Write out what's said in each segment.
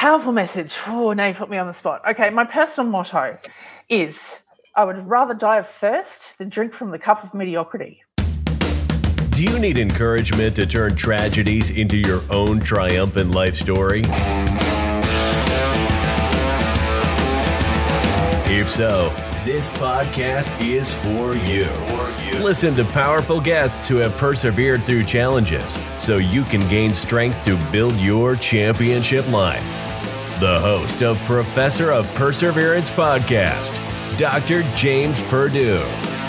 Powerful message. Oh, now you put me on the spot. Okay, my personal motto is I would rather die of thirst than drink from the cup of mediocrity. Do you need encouragement to turn tragedies into your own triumphant life story? If so, this podcast is for you. Listen to powerful guests who have persevered through challenges so you can gain strength to build your championship life. The host of Professor of Perseverance podcast, Dr. James Purdue.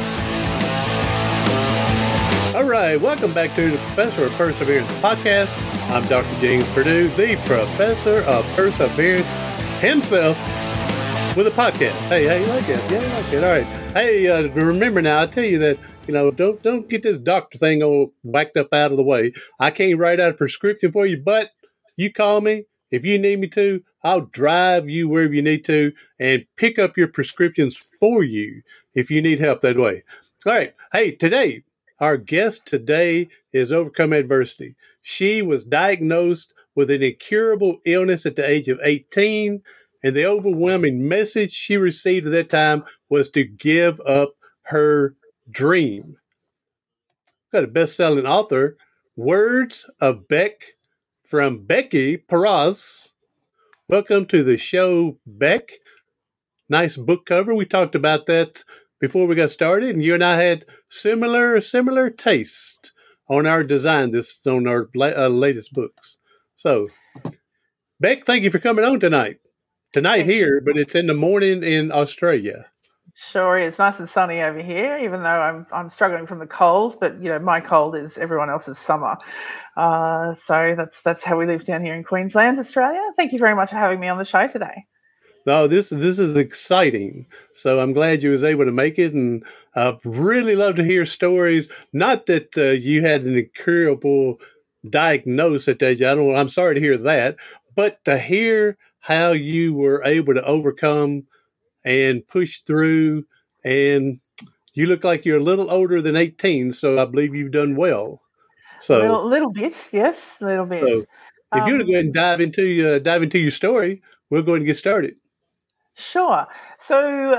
All right, welcome back to the Professor of Perseverance podcast. I'm Dr. James Purdue, the Professor of Perseverance himself, with a podcast. Hey, how you like it? Yeah, I like it. All right. Hey, remember now, I tell you that, don't get this doctor thing all whacked up out of the way. I can't write out a prescription for you, but you call me. If you need me to, I'll drive you wherever you need to and pick up your prescriptions for you if you need help that way. All right. Hey, today, our guest today is Overcome Adversity. She was diagnosed with an incurable illness at the age of 18, and the overwhelming message she received at that time was to give up her dream. Got a best-selling author, Words of Beck, from Becky Perez. Welcome to the show, Beck. Nice book cover. We talked about that before we got started, and you and I had similar taste on our design. This on our latest books. So, Beck, thank you for coming on tonight. Tonight here, but it's in the morning in Australia. Sure is. Nice and sunny over here, even though I'm struggling from the cold. But my cold is everyone else's summer. So that's how we live down here in Queensland, Australia. Thank you very much for having me on the show today. No, this is exciting. So I'm glad you was able to make it, and really love to hear stories. Not that you had an incurable diagnosis at that age. I'm sorry to hear that, but to hear how you were able to overcome and push through, and you look like you're a little older than 18, so I believe you've done well. So a little bit, yes, a little bit. So if you want to go ahead and dive into your story, we'll go ahead and get started. Sure. So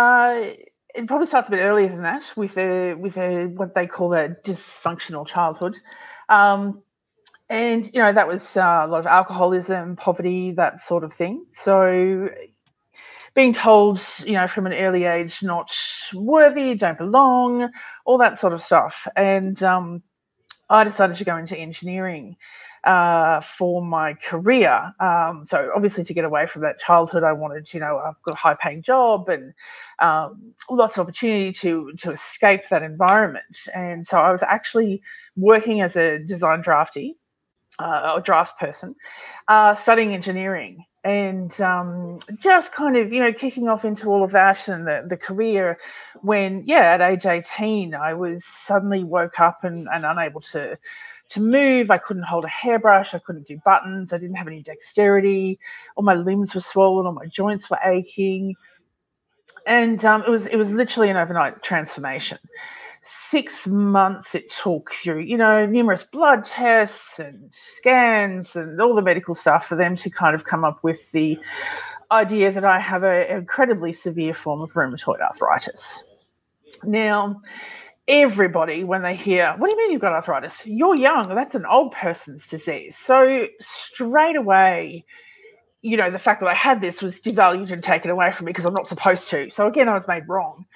it probably starts a bit earlier than that, with a what they call a dysfunctional childhood. And, that was a lot of alcoholism, poverty, that sort of thing. So being told, from an early age, not worthy, don't belong, all that sort of stuff. And I decided to go into engineering for my career. So obviously to get away from that childhood, I wanted, I've got a high-paying job and lots of opportunity to escape that environment. And so I was actually working as a design draftee, or draftsperson, studying engineering, and just kind of, kicking off into all of that and the career when, at age 18, I was suddenly woke up and unable to move. I couldn't hold a hairbrush. I couldn't do buttons. I didn't have any dexterity. All my limbs were swollen. All my joints were aching. And it was literally an overnight transformation. 6 months it took through, numerous blood tests and scans and all the medical stuff for them to kind of come up with the idea that I have an incredibly severe form of rheumatoid arthritis. Now, everybody, when they hear, what do you mean you've got arthritis? You're young. That's an old person's disease. So straight away, the fact that I had this was devalued and taken away from me because I'm not supposed to. So again, I was made wrong.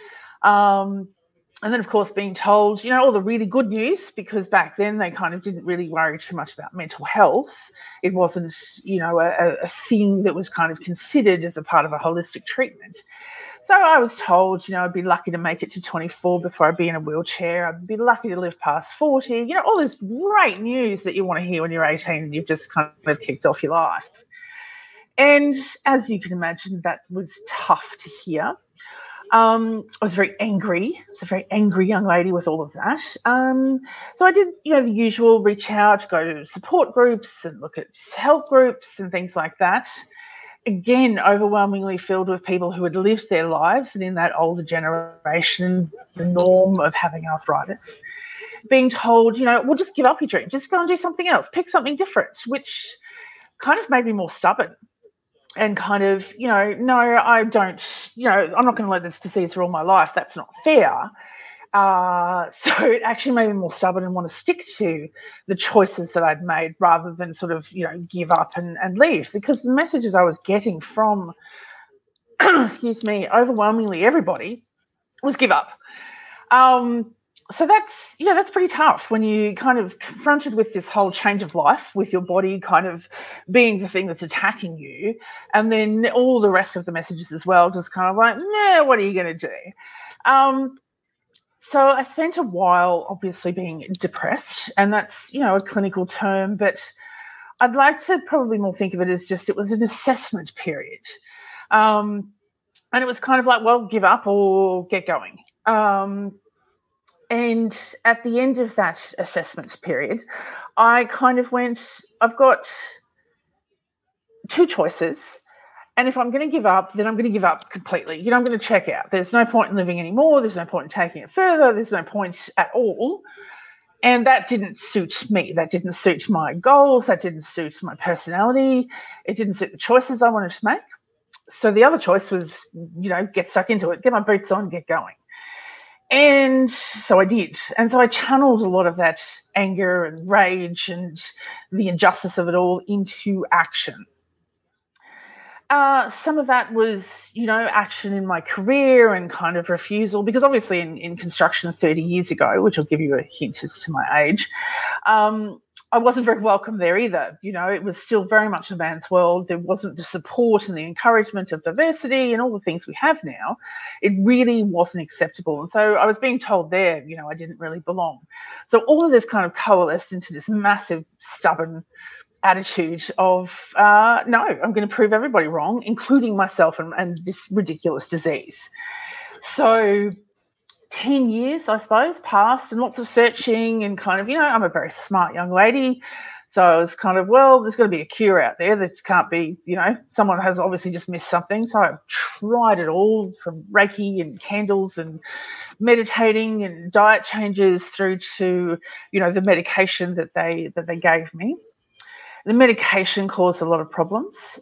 And then, of course, being told, all the really good news, because back then they kind of didn't really worry too much about mental health. It wasn't, a thing that was kind of considered as a part of a holistic treatment. So I was told, I'd be lucky to make it to 24 before I'd be in a wheelchair. I'd be lucky to live past 40. All this great news that you want to hear when you're 18 and you've just kind of kicked off your life. And as you can imagine, that was tough to hear. I was very angry. I was a very angry young lady with all of that. So I did, the usual, reach out, go to support groups and look at help groups and things like that. Again, overwhelmingly filled with people who had lived their lives and in that older generation, the norm of having arthritis. Being told, well, just give up your dream. Just go and do something else. Pick something different, which kind of made me more stubborn. and kind of, no, I don't, I'm not going to let this disease rule my life. That's not fair. So it actually made me more stubborn and want to stick to the choices that I'd made rather than sort of, give up and leave, because the messages I was getting from, excuse me, overwhelmingly everybody was give up. So that's pretty tough when you kind of confronted with this whole change of life, with your body kind of being the thing that's attacking you, and then all the rest of the messages as well, just kind of like, nah, what are you going to do? So I spent a while obviously being depressed, and that's, a clinical term, but I'd like to probably more think of it as just, it was an assessment period. And it was kind of like, well, give up or get going. And at the end of that assessment period, I kind of went, I've got two choices. And if I'm going to give up, then I'm going to give up completely. I'm going to check out. There's no point in living anymore. There's no point in taking it further. There's no point at all. And that didn't suit me. That didn't suit my goals. That didn't suit my personality. It didn't suit the choices I wanted to make. So the other choice was, get stuck into it, get my boots on, get going. And so I did. And so I channeled a lot of that anger and rage and the injustice of it all into action. Some of that was, action in my career and kind of refusal, because obviously in construction 30 years ago, which will give you a hint as to my age, I wasn't very welcome there either. It was still very much a man's world. There wasn't the support and the encouragement of diversity and all the things we have now. It really wasn't acceptable. And so I was being told there, I didn't really belong. So all of this kind of coalesced into this massive, stubborn attitude of, no, I'm going to prove everybody wrong, including myself and this ridiculous disease. So 10 years, I suppose, passed, and lots of searching and kind of, I'm a very smart young lady. So I was kind of, well, there's got to be a cure out there. That can't be, someone has obviously just missed something. So I tried it all, from Reiki and candles and meditating and diet changes through to, the medication that they gave me. The medication caused a lot of problems,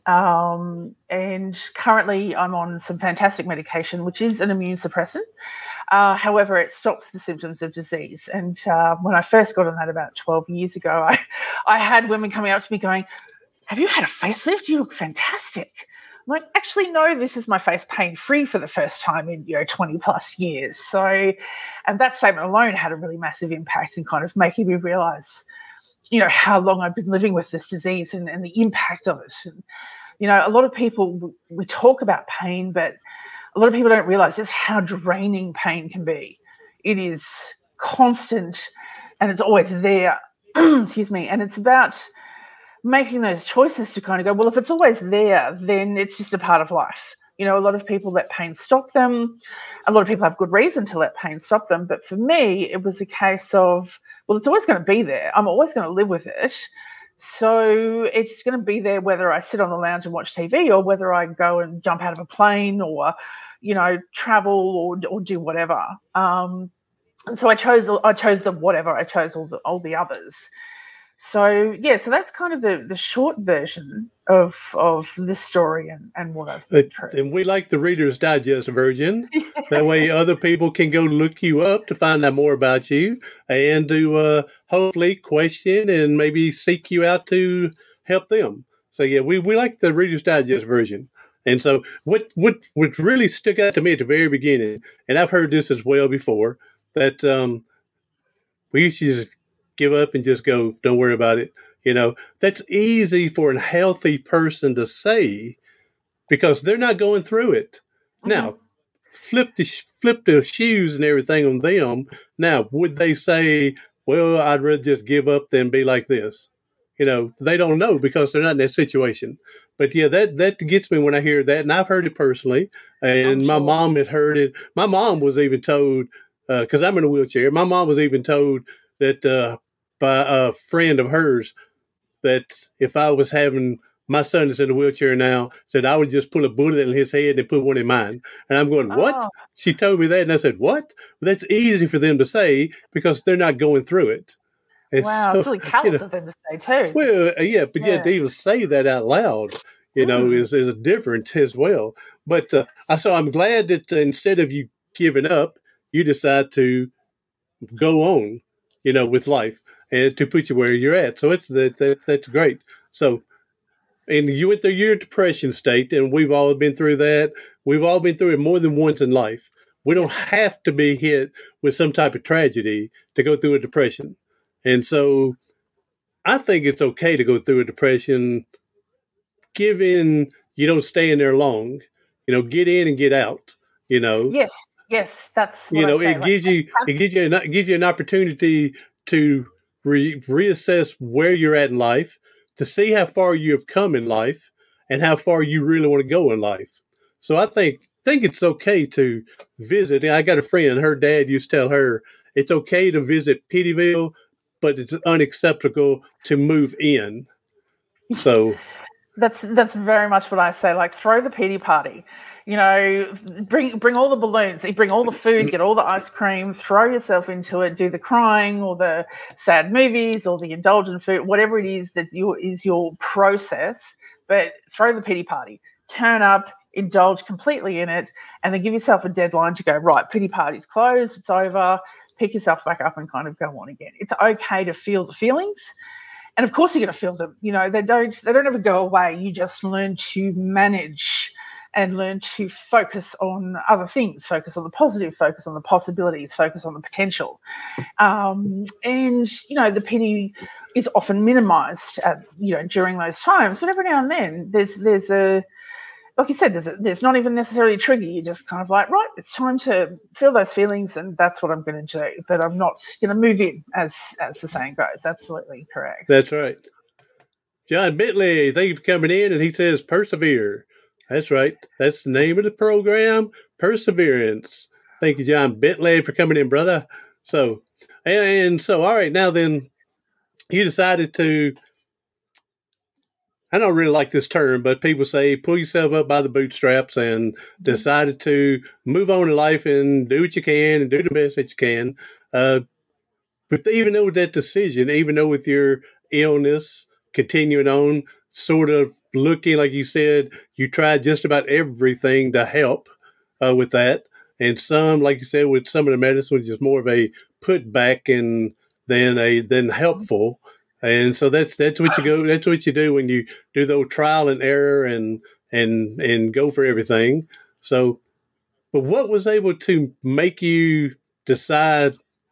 and currently I'm on some fantastic medication, which is an immune suppressant. However, it stops the symptoms of disease. And when I first got on that about 12 years ago, I had women coming up to me going, have you had a facelift? You look fantastic. I'm like, actually, no, this is my face pain-free for the first time in 20 plus years. So, and that statement alone had a really massive impact in kind of making me realize, how long I've been living with this disease and the impact of it. And, a lot of people, we talk about pain, but a lot of people don't realize just how draining pain can be. It is constant and it's always there. Excuse me. And it's about making those choices to kind of go, well, if it's always there, then it's just a part of life. A lot of people let pain stop them. A lot of people have good reason to let pain stop them. But for me, it was a case of, well, it's always going to be there. I'm always going to live with it. So it's going to be there whether I sit on the lounge and watch TV or whether I go and jump out of a plane or, travel or do whatever. And so I chose the whatever. I chose all the others. So, yeah, so that's kind of the short version of this story and what I've been through. And we like the Reader's Digest version. That way other people can go look you up to find out more about you and to hopefully question and maybe seek you out to help them. So, yeah, we like the Reader's Digest version. And so what really stuck out to me at the very beginning, and I've heard this as well before, that we used to just give up and just go, don't worry about it. That's easy for a healthy person to say because they're not going through it. Mm-hmm. Now, flip the shoes and everything on them. Now, would they say, well, I'd rather just give up than be like this? They don't know because they're not in that situation. But yeah, that gets me when I hear that. And I've heard it personally. And my mom had heard it. My mom was even told, because I'm in a wheelchair, my mom was even told that by a friend of hers that if I was having, my son is in a wheelchair now, said I would just pull a bullet in his head and put one in mine. And I'm going, what? Oh. She told me that. And I said, what? Well, that's easy for them to say because they're not going through it. And wow, so, it's really callous of them to say too. Well, yeah, but yeah, to even say that out loud, is different as well. But so I'm glad that instead of you giving up, you decide to go on, with life and to put you where you're at. So that's great. So, and you went through your depression state, and we've all been through that. We've all been through it more than once in life. We don't have to be hit with some type of tragedy to go through a depression. And so I think it's okay to go through a depression, given you don't stay in there long. Get in and get out. Yes, that's what I say. It gives you an opportunity to reassess where you're at in life, to see how far you have come in life, and how far you really want to go in life. So I think it's okay to visit. I got a friend, her dad used to tell her it's okay to visit Peteyville, but it's unacceptable to move in. So that's very much what I say. Like, throw the pity party. Bring all the balloons, bring all the food, get all the ice cream, throw yourself into it, do the crying or the sad movies or the indulgent food, whatever it is that is your process. But throw the pity party, turn up, indulge completely in it, and then give yourself a deadline to go, right, pity party's closed, it's over, pick yourself back up and kind of go on again. It's okay to feel the feelings. And of course you're going to feel them. They don't ever go away. You just learn to manage and learn to focus on other things, focus on the positive, focus on the possibilities, focus on the potential. And the pity is often minimized, during those times. But every now and then there's a, like you said, there's not even necessarily a trigger. You're just kind of like, right, it's time to feel those feelings, and that's what I'm going to do. But I'm not going to move in, as the saying goes. Absolutely correct. That's right. John Bentley, thank you for coming in, and he says persevere. That's right. That's the name of the program, Perseverance. Thank you, John Bentley, for coming in, brother. So, and so, all right, now then, you decided to, I don't really like this term, but people say pull yourself up by the bootstraps, and decided to move on in life and do what you can and do the best that you can. But even though with that decision, even though with your illness continuing on, sort of looking, like you said, you tried just about everything to help with that. And some, like you said, with some of the medicine, was just more of a putback and than helpful. And so that's what you do when you do the old trial and error and go for everything. So, but what was able to make you decide,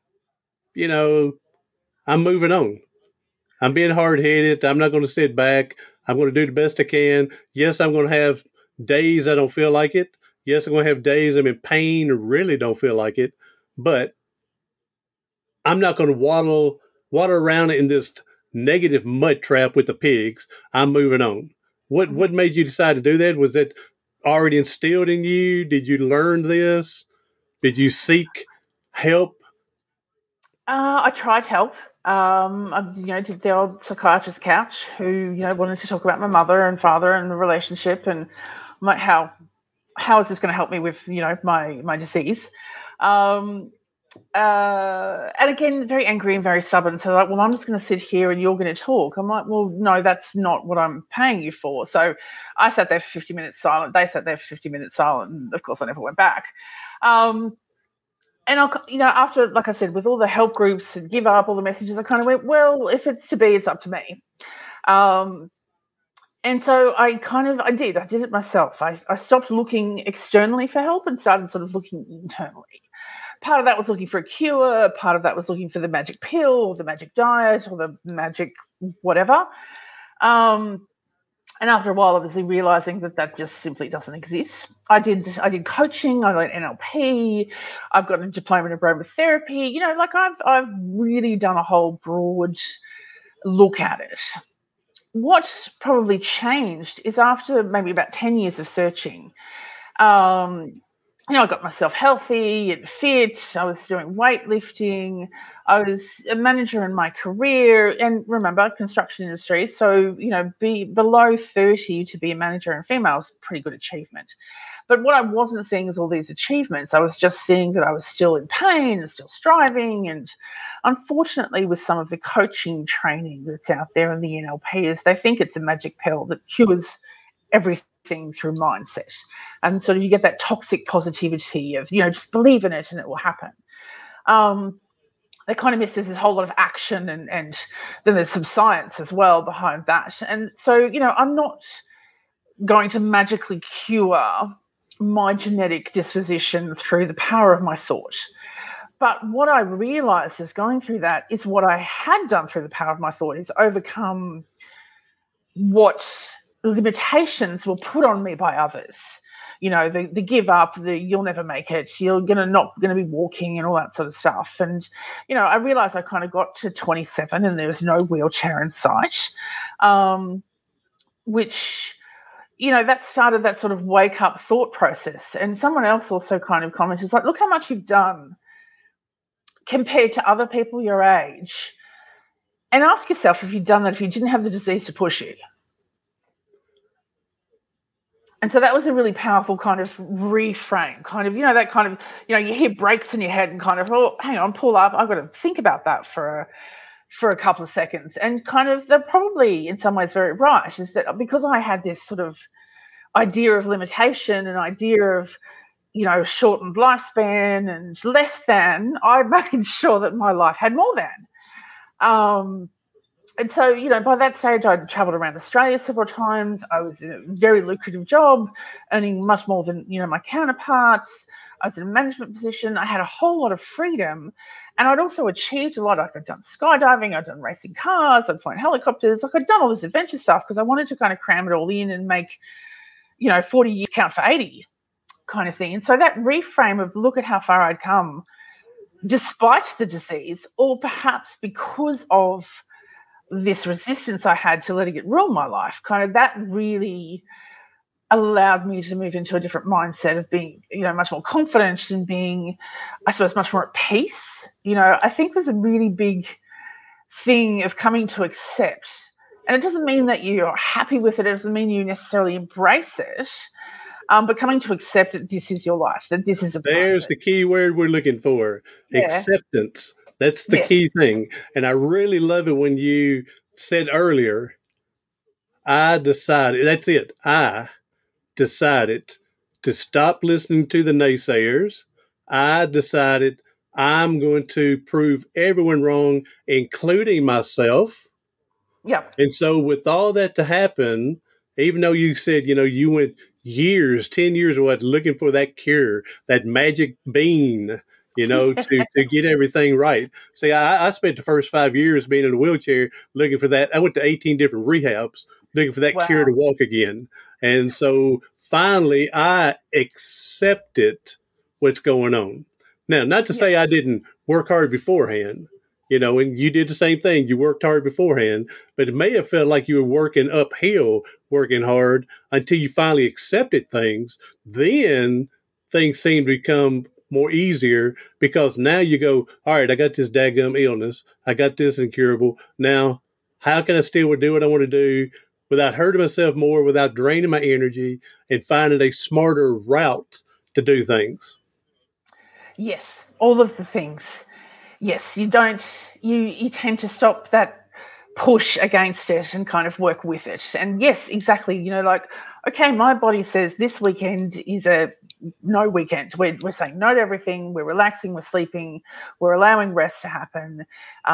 I'm moving on. I'm being hard-headed. I'm not going to sit back. I'm going to do the best I can. Yes, I'm going to have days I don't feel like it. Yes, I'm going to have days I'm in pain and really don't feel like it. But I'm not going to waddle around in this negative mud trap with the pigs. I'm moving on. What made you decide to do that? Was it already instilled in you? Did you learn this? Did you seek help? I tried help. I, did the old psychiatrist couch who, wanted to talk about my mother and father and the relationship, and I'm like, how is this going to help me with, my disease? And again, very angry and very stubborn. So like, well, I'm just going to sit here and you're going to talk. I'm like, well, no, that's not what I'm paying you for. So I sat there for 50 minutes silent. They sat there for 50 minutes silent. And of course I never went back. And after, like I said, with all the help groups and give up all the messages, I kind of went, well, if it's to be, it's up to me. And so I did it myself. I stopped looking externally for help and started sort of looking internally. Part of that was looking for a cure. Part of that was looking for the magic pill or the magic diet or the magic whatever. And after a while, obviously realizing that just simply doesn't exist. I did coaching. I learned NLP. I've got a diploma in aromatherapy. I've really done a whole broad look at it. What's probably changed is after maybe about 10 years of searching, I got myself healthy and fit. I was doing weightlifting. I was a manager in my career, and remember, construction industry. So, be below 30 to be a manager and female is a pretty good achievement. But what I wasn't seeing is all these achievements. I was just seeing that I was still in pain and still striving. And unfortunately, with some of the coaching training that's out there in the NLP, is they think it's a magic pill that cures everything through mindset. And sort of you get that toxic positivity of, just believe in it and it will happen. They kind of miss there's this whole lot of action and then there's some science as well behind that. And so, I'm not going to magically cure my genetic disposition through the power of my thought. But what I realized is going through that is what I had done through the power of my thought is overcome what limitations were put on me by others. The give up, the you'll never make it, you're not going to be walking and all that sort of stuff. And, I realized I kind of got to 27 and there was no wheelchair in sight, which, that started that sort of wake up thought process. And someone else also kind of commented, like, look how much you've done compared to other people your age. And ask yourself if you'd done that if you didn't have the disease to push you. And so that was a really powerful kind of reframe, kind of, that kind of, you hear breaks in your head and kind of, oh, hang on, pull up. I've got to think about that for a couple of seconds. And kind of, they're probably in some ways very right, is that because I had this sort of idea of limitation and idea of, shortened lifespan and less than, I made sure that my life had more than. And so, by that stage, I'd traveled around Australia several times. I was in a very lucrative job, earning much more than, my counterparts. I was in a management position. I had a whole lot of freedom. And I'd also achieved a lot. Like I'd done skydiving, I'd done racing cars, I'd flown helicopters. Like I'd done all this adventure stuff because I wanted to kind of cram it all in and make, 40 years count for 80 kind of thing. And so that reframe of look at how far I'd come despite the disease, or perhaps because of this resistance I had to letting it rule my life, kind of that really allowed me to move into a different mindset of being, much more confident and being, I suppose, much more at peace. I think there's a really big thing of coming to accept, and it doesn't mean that you're happy with it. It doesn't mean you necessarily embrace it, but coming to accept that this is your life, that this is a part There's of it. The key word we're looking for, acceptance. That's the key thing. And I really love it when you said earlier, I decided, that's it. I decided to stop listening to the naysayers. I decided I'm going to prove everyone wrong, including myself. Yeah. And so with all that to happen, even though you said, you went years, 10 years or what, looking for that cure, that magic bean, to get everything right. See, I spent the first 5 years being in a wheelchair looking for that. I went to 18 different rehabs looking for that cure to walk again. And so finally I accepted what's going on. Now, not to say I didn't work hard beforehand, and you did the same thing. You worked hard beforehand, but it may have felt like you were working uphill, working hard until you finally accepted things. Then things seemed to become more easier because now you go, all right, I got this daggum illness. I got this incurable. Now, how can I still do what I want to do without hurting myself more, without draining my energy, and finding a smarter route to do things? Yes, all of the things. Yes, you tend to stop that push against it and kind of work with it. And yes, exactly. Okay, my body says this weekend is a no weekend. We're saying no to everything. We're relaxing. We're sleeping. We're allowing rest to happen.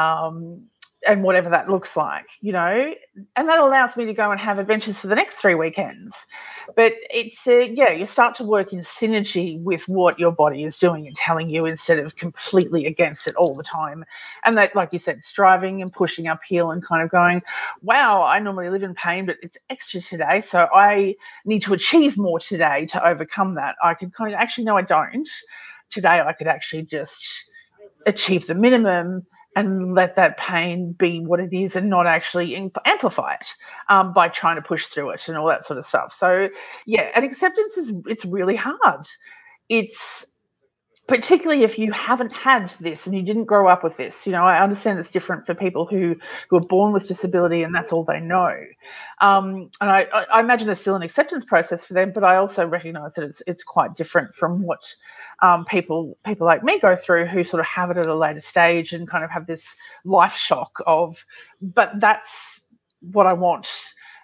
And whatever that looks like, and that allows me to go and have adventures for the next 3 weekends. But it's, you start to work in synergy with what your body is doing and telling you instead of completely against it all the time. And that, like you said, striving and pushing uphill and kind of going, wow, I normally live in pain, but it's extra today. So I need to achieve more today to overcome that. I could kind of, actually, no, I don't. Today I could actually just achieve the minimum and let that pain be what it is and not actually amplify it by trying to push through it and all that sort of stuff. So, and acceptance it's really hard. It's particularly if you haven't had this and you didn't grow up with this. I understand it's different for people who are born with disability and that's all they know. And I imagine there's still an acceptance process for them, but I also recognize that it's quite different from what people like me go through who sort of have it at a later stage and kind of have this life shock of, but that's what I want.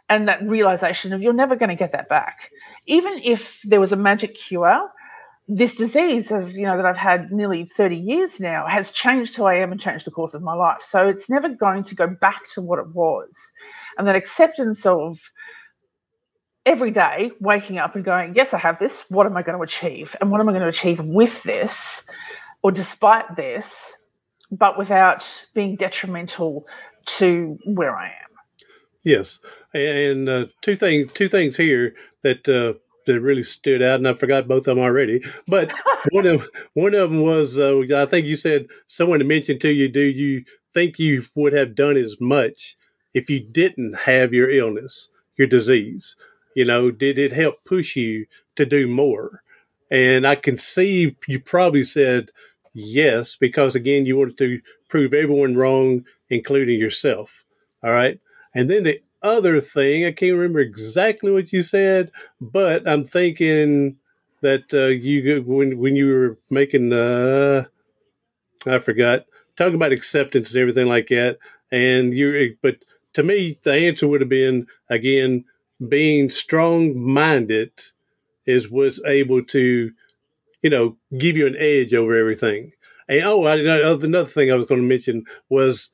and that realization of you're never going to get that back. Even if there was a magic cure, this disease that I've had nearly 30 years now has changed who I am and changed the course of my life. So it's never going to go back to what it was. And that acceptance of every day waking up and going, yes, I have this. What am I going to achieve? And what am I going to achieve with this or despite this, but without being detrimental to where I am? Yes. And two things here that really stood out, and I forgot both of them already. But one of them was, I think you said someone mentioned to you, do you think you would have done as much if you didn't have your illness, your disease? Did it help push you to do more? And I can see you probably said yes, because again, you wanted to prove everyone wrong, including yourself. All right. And then the other thing, I can't remember exactly what you said, but I'm thinking that when you were making, I forgot, talking about acceptance and everything like that. But to me, the answer would have been, again, being strong-minded was able to, give you an edge over everything. And another thing I was going to mention was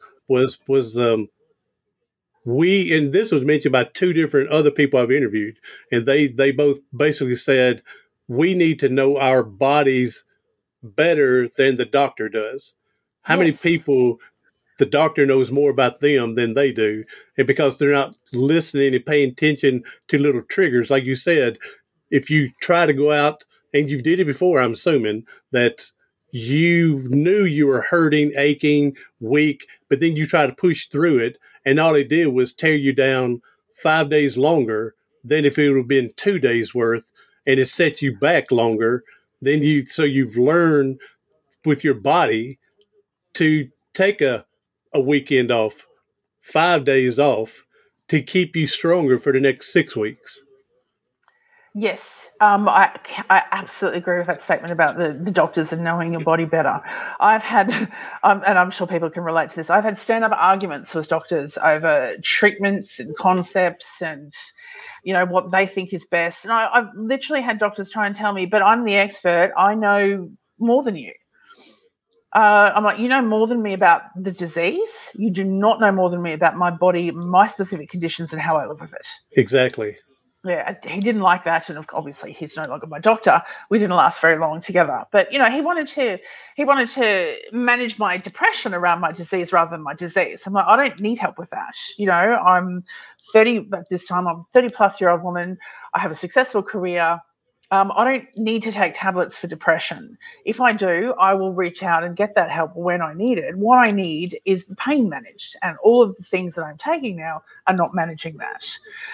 and this was mentioned by two different other people I've interviewed, and they both basically said, we need to know our bodies better than the doctor does. How many people the doctor knows more about them than they do? And because they're not listening and paying attention to little triggers, like you said, if you try to go out, and you've did it before, I'm assuming, that you knew you were hurting, aching, weak, but then you try to push through it, and all it did was tear you down 5 days longer than if it would have been 2 days worth, and it set you back longer. So you've learned with your body to take a weekend off, 5 days off, to keep you stronger for the next 6 weeks. Yes, I absolutely agree with that statement about the doctors and knowing your body better. I've had, and I'm sure people can relate to this, I've had stand-up arguments with doctors over treatments and concepts and, what they think is best. And I've literally had doctors try and tell me, but I'm the expert. I know more than you. I'm like, you know more than me about the disease. You do not know more than me about my body, my specific conditions, and how I live with it. Exactly. Yeah, he didn't like that, and obviously he's no longer my doctor. We didn't last very long together, but he wanted to manage my depression around my disease rather than my disease. I'm like, I don't need help with that. I'm 30 at this time. I'm a 30-plus-year-old woman. I have a successful career. I don't need to take tablets for depression. If I do, I will reach out and get that help when I need it. What I need is the pain managed, and all of the things that I'm taking now are not managing that.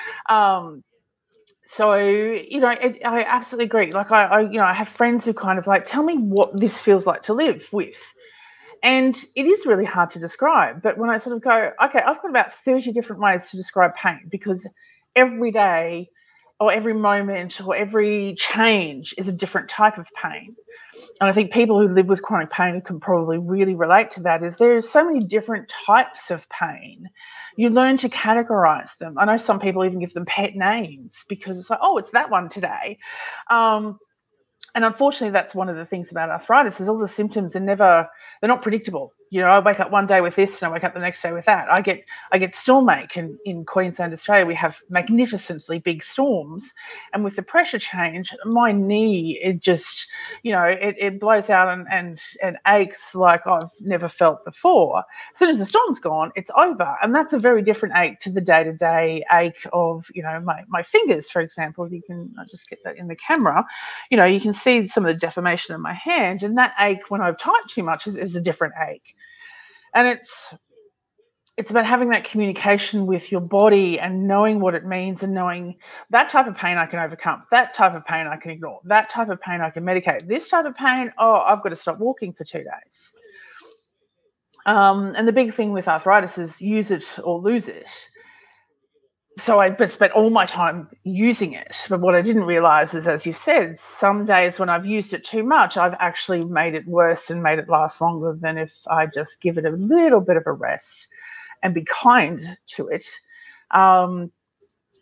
So, I absolutely agree. Like I have friends who kind of like, tell me what this feels like to live with. And it is really hard to describe. But when I sort of go, okay, I've got about 30 different ways to describe pain, because every day or every moment or every change is a different type of pain. And I think people who live with chronic pain can probably really relate to that, is there's so many different types of pain. You learn to categorize them. I know some people even give them pet names because it's like, oh, it's that one today. And unfortunately, that's one of the things about arthritis, is all the symptoms they're not predictable. I wake up one day with this and I wake up the next day with that. I get stormake in Queensland, Australia. We have magnificently big storms, and with the pressure change, my knee, it just, it blows out and aches like I've never felt before. As soon as the storm's gone, it's over, and that's a very different ache to the day-to-day ache of, my fingers, for example. I'll just get that in the camera. You can see some of the deformation in my hand, and that ache when I've typed too much is a different ache. And it's about having that communication with your body and knowing what it means, and knowing that type of pain I can overcome, that type of pain I can ignore, that type of pain I can medicate, this type of pain, I've got to stop walking for 2 days. And the big thing with arthritis is use it or lose it. So I spent all my time using it. But what I didn't realize is, as you said, some days when I've used it too much, I've actually made it worse and made it last longer than if I just give it a little bit of a rest and be kind to it.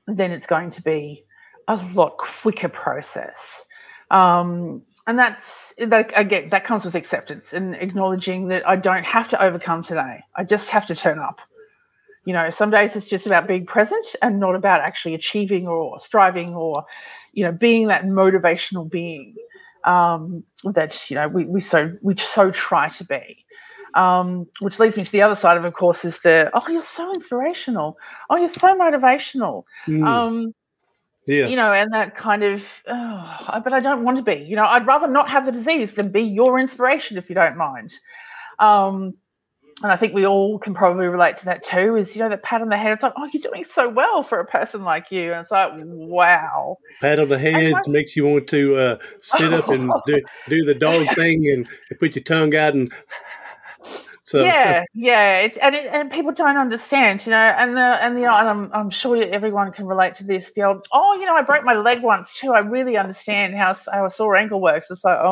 then it's going to be a lot quicker process. And that comes with acceptance and acknowledging that I don't have to overcome today. I just have to turn up. Some days it's just about being present and not about actually achieving or striving or, being that motivational being that, we so try to be. Which leads me to the other side of course, is you're so inspirational. Oh, you're so motivational. Yes. And that kind of, but I don't want to be. I'd rather not have the disease than be your inspiration, if you don't mind. And I think we all can probably relate to that too, is, that pat on the head. It's like, oh, you're doing so well for a person like you. And it's like, wow. Pat on the head makes you want to sit up and do the dog thing and put your tongue out and... So. Yeah, and people don't understand, and I'm sure everyone can relate to this. The old, I broke my leg once too. I really understand how a sore ankle works. It's like,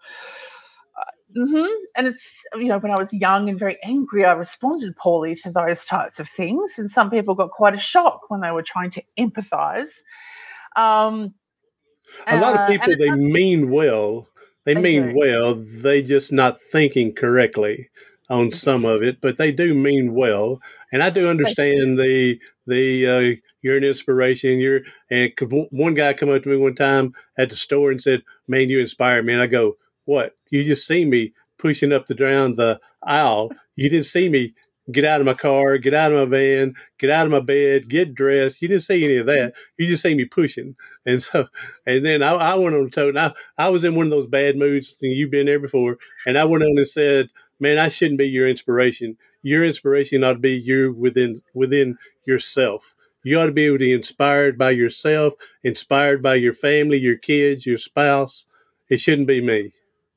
and it's, when I was young and very angry, I responded poorly to those types of things, and some people got quite a shock when they were trying to empathise. A lot of people, they mean well. They mean well. They just not thinking correctly on some of it, but they do mean well. And I do understand you're an inspiration. And one guy come up to me one time at the store and said, "Man, you inspire me." And I go, "What? You just see me pushing up down the aisle. You didn't see me get out of my car, get out of my van, get out of my bed, get dressed. You didn't see any of that. You just see me pushing." And then I went on to tell, and I was in one of those bad moods, and you've been there before, and I went on and said, "Man, I shouldn't be your inspiration. Your inspiration ought to be you within yourself. You ought to be able to be inspired by yourself, inspired by your family, your kids, your spouse. It shouldn't be me."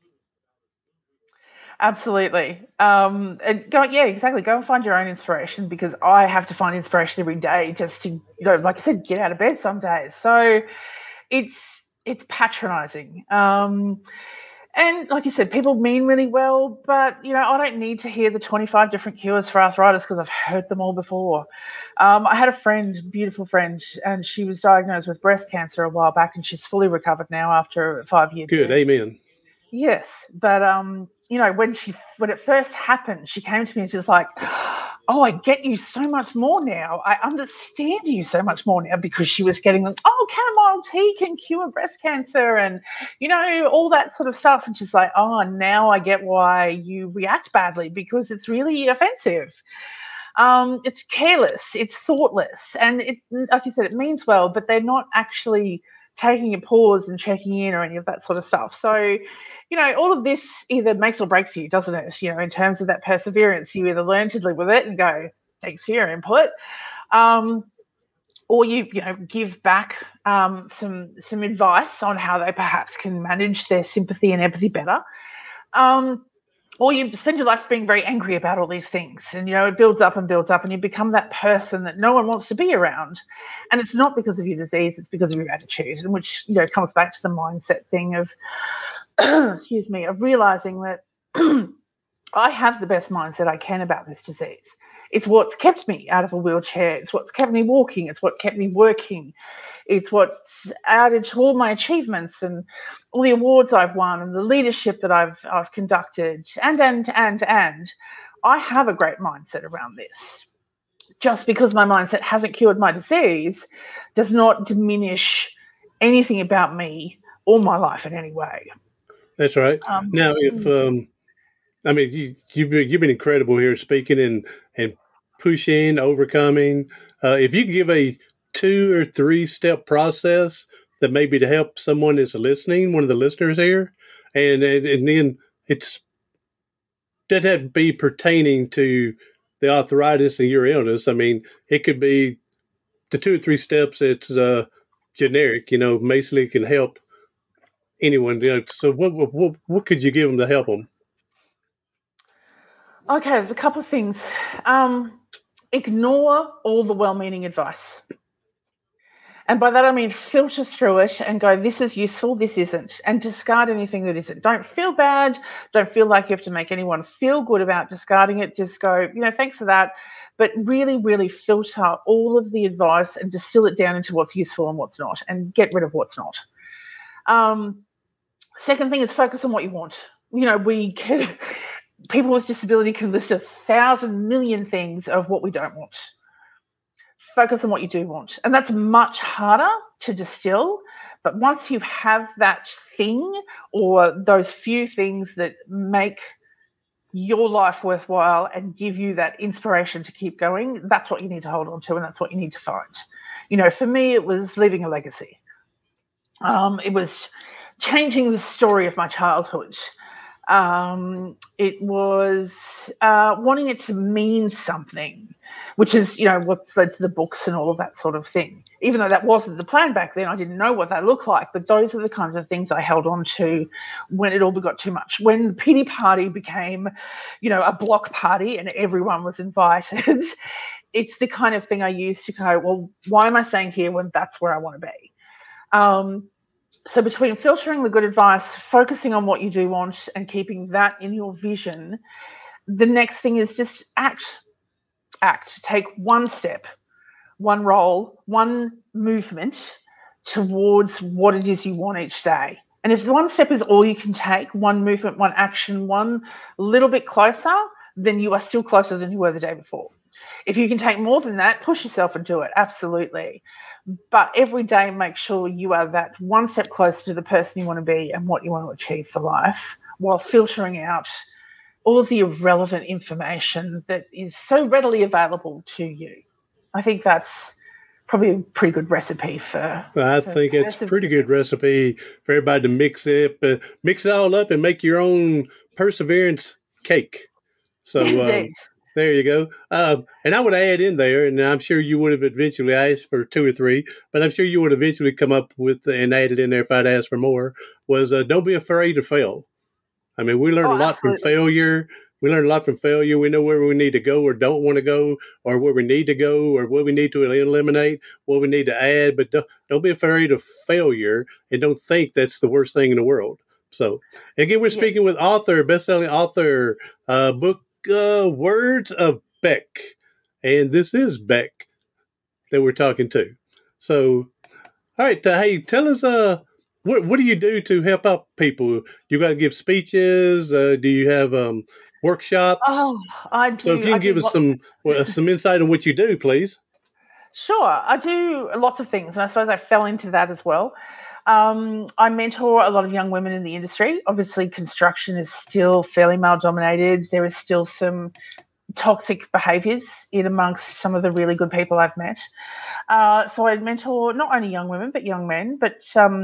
Absolutely. And exactly. Go and find your own inspiration, because I have to find inspiration every day just to, like I said, get out of bed some days. So it's patronizing. And like you said, people mean really well, but, I don't need to hear the 25 different cures for arthritis because I've heard them all before. I had a beautiful friend, and she was diagnosed with breast cancer a while back, and she's fully recovered now after 5 years. Good. Amen. Yes. But, when it first happened, she came to me and she's like, "Oh, I get you so much more now. I understand you so much more now," because she was getting chamomile tea can cure breast cancer and, all that sort of stuff. And she's like, "Oh, now I get why you react badly, because it's really offensive. It's careless, it's thoughtless." And it, like you said, it means well, but they're not actually taking a pause and checking in or any of that sort of stuff. So, all of this either makes or breaks you, doesn't it? In terms of that perseverance, you either learn to live with it and go, "Thanks for your input," or you give back some advice on how they perhaps can manage their sympathy and empathy better. Or you spend your life being very angry about all these things, and, it builds up, and you become that person that no one wants to be around. And it's not because of your disease, it's because of your attitude, and which, comes back to the mindset thing of, of realizing that I have the best mindset I can about this disease. It's what's kept me out of a wheelchair. It's what's kept me walking. It's what kept me working. It's what's added to all my achievements and all the awards I've won and the leadership that I've conducted. And I have a great mindset around this. Just because my mindset hasn't cured my disease does not diminish anything about me or my life in any way. That's right. Now, if you've been incredible here, speaking and pushing, overcoming. If you could give a 2 or 3 step process that maybe to help someone that's listening, one of the listeners here, and then it's doesn't have to be pertaining to the arthritis and your illness. I mean, it could be the 2 or 3 steps. It's generic, basically can help anyone. So what could you give them to help them? Okay, there's a couple of things. Ignore all the well-meaning advice. And by that, I mean filter through it and go, this is useful, this isn't, and discard anything that isn't. Don't feel bad. Don't feel like you have to make anyone feel good about discarding it. Just go, thanks for that. But really, really filter all of the advice and distill it down into what's useful and what's not, and get rid of what's not. Second thing is focus on what you want. People with disability can list 1,000 million things of what we don't want. Focus on what you do want. And that's much harder to distill. But once you have that thing or those few things that make your life worthwhile and give you that inspiration to keep going, that's what you need to hold on to, and that's what you need to find. For me, it was leaving a legacy. It was changing the story of my childhood. It was wanting it to mean something, which is, what's led to the books and all of that sort of thing. Even though that wasn't the plan back then, I didn't know what that looked like, but those are the kinds of things I held on to when it all got too much. When the pity party became, a block party and everyone was invited, it's the kind of thing I used to go, well, why am I staying here when that's where I want to be? So between filtering the good advice, focusing on what you do want, and keeping that in your vision, the next thing is just act. Take one step, one role, one movement towards what it is you want each day. And if one step is all you can take, one movement, one action, one little bit closer, then you are still closer than you were the day before. If you can take more than that, push yourself and do it, absolutely. But every day, make sure you are that one step closer to the person you want to be and what you want to achieve for life, while filtering out all of the irrelevant information that is so readily available to you. I think that's probably a pretty good recipe I think it's a pretty good recipe for everybody to mix it all up and make your own perseverance cake. So there you go. And I would add in there, and I'm sure you would have eventually asked for 2 or 3, but I'm sure you would eventually come up with and add it in there if I'd asked for more, was don't be afraid to fail. I mean, we learn a lot from failure. We learn a lot from failure. We know where we need to go or don't want to go, or where we need to go, or what we need to eliminate, what we need to add. But don't be afraid of failure, and don't think that's the worst thing in the world. So, again, we're speaking with best-selling author, book Words of Beck. And this is Beck that we're talking to. So, all right, hey, tell us, what do you do to help out people? You got to give speeches? Do you have workshops? Oh, I do. So if you can give us some insight on what you do, please. Sure. I do lots of things, and I suppose I fell into that as well. I mentor a lot of young women in the industry. Obviously, construction is still fairly male-dominated. There is still some toxic behaviours in amongst some of the really good people I've met. So I mentor not only young women, but young men. But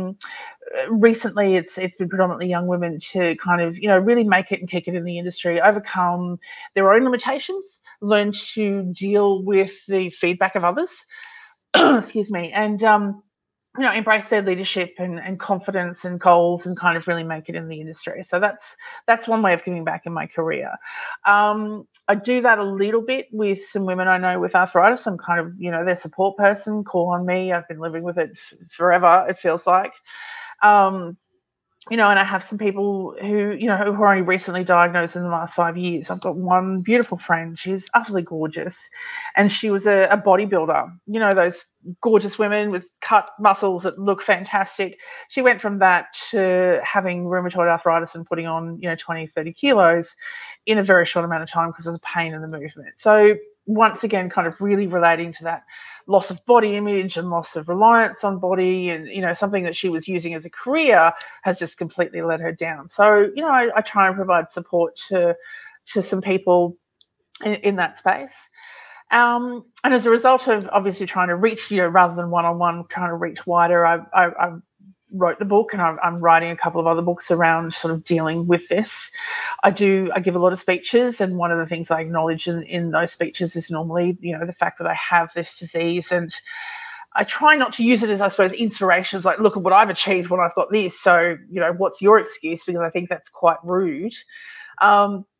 recently it's been predominantly young women to kind of, really make it and kick it in the industry, overcome their own limitations, learn to deal with the feedback of others, excuse me, and embrace their leadership and confidence and goals, and kind of really make it in the industry. So that's one way of giving back in my career. I do that a little bit with some women I know with arthritis. I'm kind of, their support person. Call on me. I've been living with it forever, it feels like. And I have some people who are only recently diagnosed in the last 5 years. I've got one beautiful friend. She's utterly gorgeous. And she was a bodybuilder, those gorgeous women with cut muscles that look fantastic. She went from that to having rheumatoid arthritis and putting on, 20, 30 kilos in a very short amount of time because of the pain and the movement. So once again, kind of really relating to that loss of body image and loss of reliance on body, and something that she was using as a career has just completely let her down. So I try and provide support to some people in that space, and as a result of obviously trying to reach, rather than one-on-one, trying to reach wider, I wrote the book, and I'm writing a couple of other books around sort of dealing with this. I give a lot of speeches, and one of the things I acknowledge in those speeches is normally, the fact that I have this disease, and I try not to use it as, I suppose, inspirations, like, look at what I've achieved when I've got this, so, what's your excuse? Because I think that's quite rude.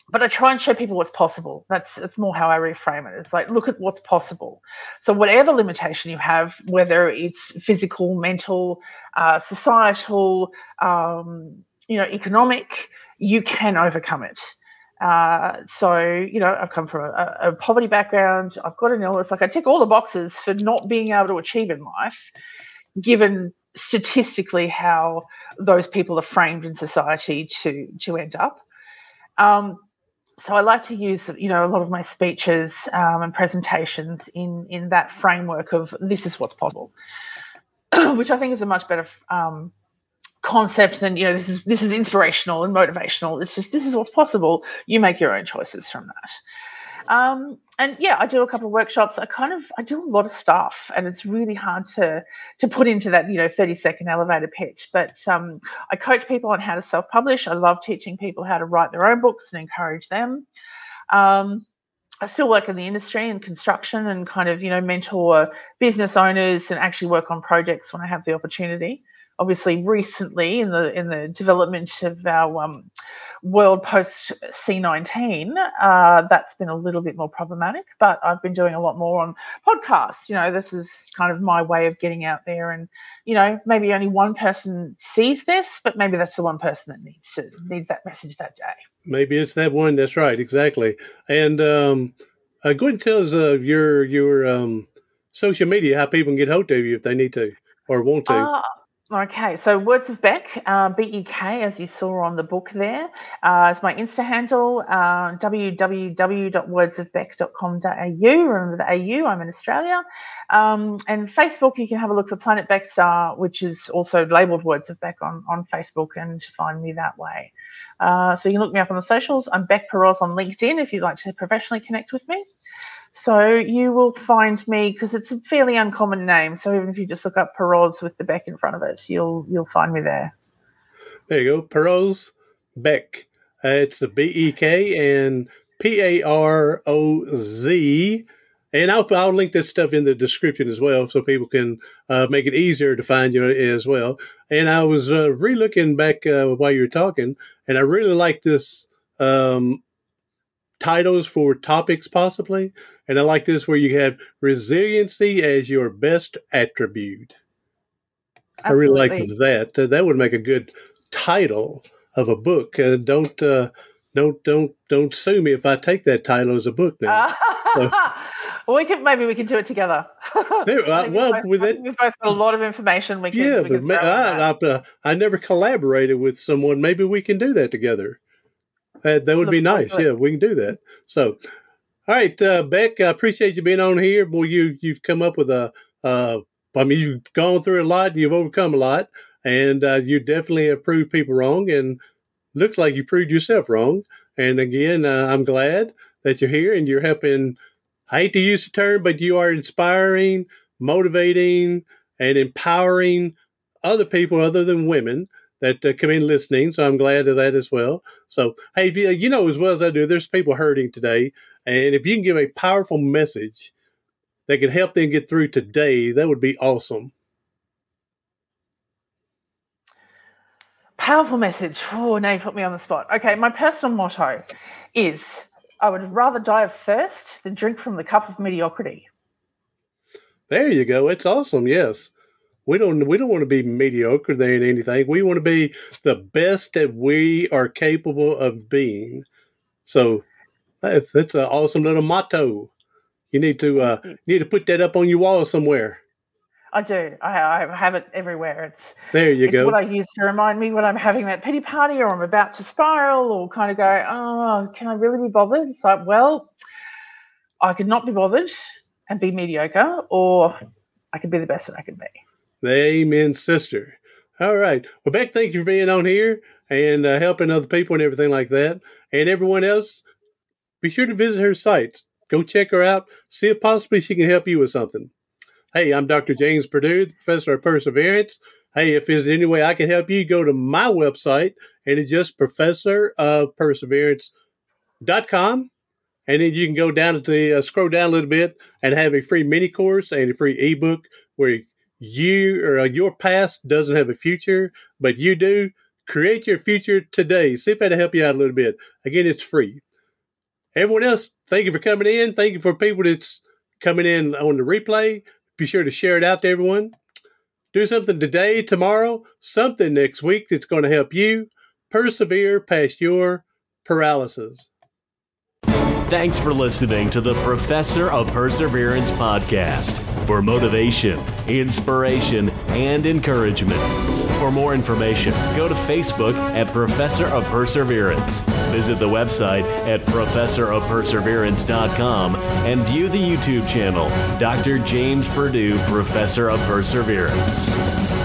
but I try and show people what's possible. It's more how I reframe it. It's like, look at what's possible. So whatever limitation you have, whether it's physical, mental, societal, economic, you can overcome it. So, I've come from a poverty background. I've got an illness. Like, I tick all the boxes for not being able to achieve in life, given statistically how those people are framed in society to end up. So I like to use, a lot of my speeches and presentations in that framework of this is what's possible, which I think is a much better concept than, this is inspirational and motivational. It's just, this is what's possible. You make your own choices from that. And yeah, I do a couple of workshops. I do a lot of stuff, and it's really hard to put into that, 30-second elevator pitch. But I coach people on how to self-publish. I love teaching people how to write their own books and encourage them. I still work in the industry and construction and kind of, mentor business owners and actually work on projects when I have the opportunity. Obviously, recently in the development of our world post C-19, that's been a little bit more problematic. But I've been doing a lot more on podcasts. This is kind of my way of getting out there, and maybe only one person sees this, but maybe that's the one person that needs that message that day. Maybe it's that one. That's right, exactly. And go ahead and tell us your social media, how people can get hold of you if they need to or want to. Okay, so Words of Beck, B-E-K, as you saw on the book there, is my Insta handle, www.wordsofbeck.com.au. Remember the AU, I'm in Australia. And Facebook, you can have a look for Planet Beckstar, which is also labelled Words of Beck on Facebook, and find me that way. So you can look me up on the socials. I'm Beck Peroz on LinkedIn if you'd like to professionally connect with me. So you will find me, because it's a fairly uncommon name. So even if you just look up Peroz with the Beck in front of it, you'll find me there. There you go, Peroz Beck. It's a B-E-K and P-A-R-O-Z. And I'll link this stuff in the description as well, so people can make it easier to find you as well. And I was re-looking back while you were talking, and I really like this titles for topics possibly. And I like this where you have resiliency as your best attribute. Absolutely. I really like that. That would make a good title of a book. Don't sue me if I take that title as a book now. Well, we can do it together. We've both got a lot of information. I never collaborated with someone. Maybe we can do that together. That would be nice. Yeah, we can do that. So, all right, Beck, I appreciate you being on here. Boy, you've come up with you've gone through a lot. You've overcome a lot, and you definitely have proved people wrong, and looks like you proved yourself wrong. And again, I'm glad that you're here and you're helping. I hate to use the term, but you are inspiring, motivating, and empowering other people other than women that come in listening. So I'm glad of that as well. So, hey, as well as I do, there's people hurting today. And if you can give a powerful message that can help them get through today, that would be awesome. Powerful message. Oh, now you put me on the spot. Okay, my personal motto is, I would rather die of thirst than drink from the cup of mediocrity. There you go. It's awesome. Yes. We don't want to be mediocre there in anything. We want to be the best that we are capable of being. So that's an awesome little motto. You need to put that up on your wall somewhere. I do. I have it everywhere. There you go. It's what I use to remind me when I'm having that pity party or I'm about to spiral or kind of go, oh, can I really be bothered? It's like, well, I could not be bothered and be mediocre, or I could be the best that I can be. Amen, sister. All right. Well, Beck, thank you for being on here and helping other people and everything like that. And everyone else, be sure to visit her site. Go check her out. See if possibly she can help you with something. Hey, I'm Dr. James Perdue, the Professor of Perseverance. Hey, if there's any way I can help you, go to my website, and it's just professorofperseverance.com. And then you can go down to scroll down a little bit and have a free mini course and a free ebook where your past doesn't have a future, but you do. Create your future today. See if that'll help you out a little bit. Again, it's free. Everyone else, thank you for coming in. Thank you for people that's coming in on the replay. Be sure to share it out to everyone. Do something today, tomorrow, something next week that's going to help you persevere past your paralysis. Thanks for listening to the Professor of Perseverance podcast for motivation, inspiration, and encouragement. For more information, go to Facebook at Professor of Perseverance. Visit the website at professorofperseverance.com and view the YouTube channel, Dr. James Purdue, Professor of Perseverance.